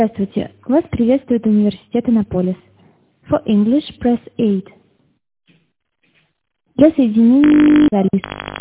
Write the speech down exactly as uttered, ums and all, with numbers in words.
Здравствуйте. Вас приветствует университет Иннополис. For English, press eight. Для соединения с специалистом.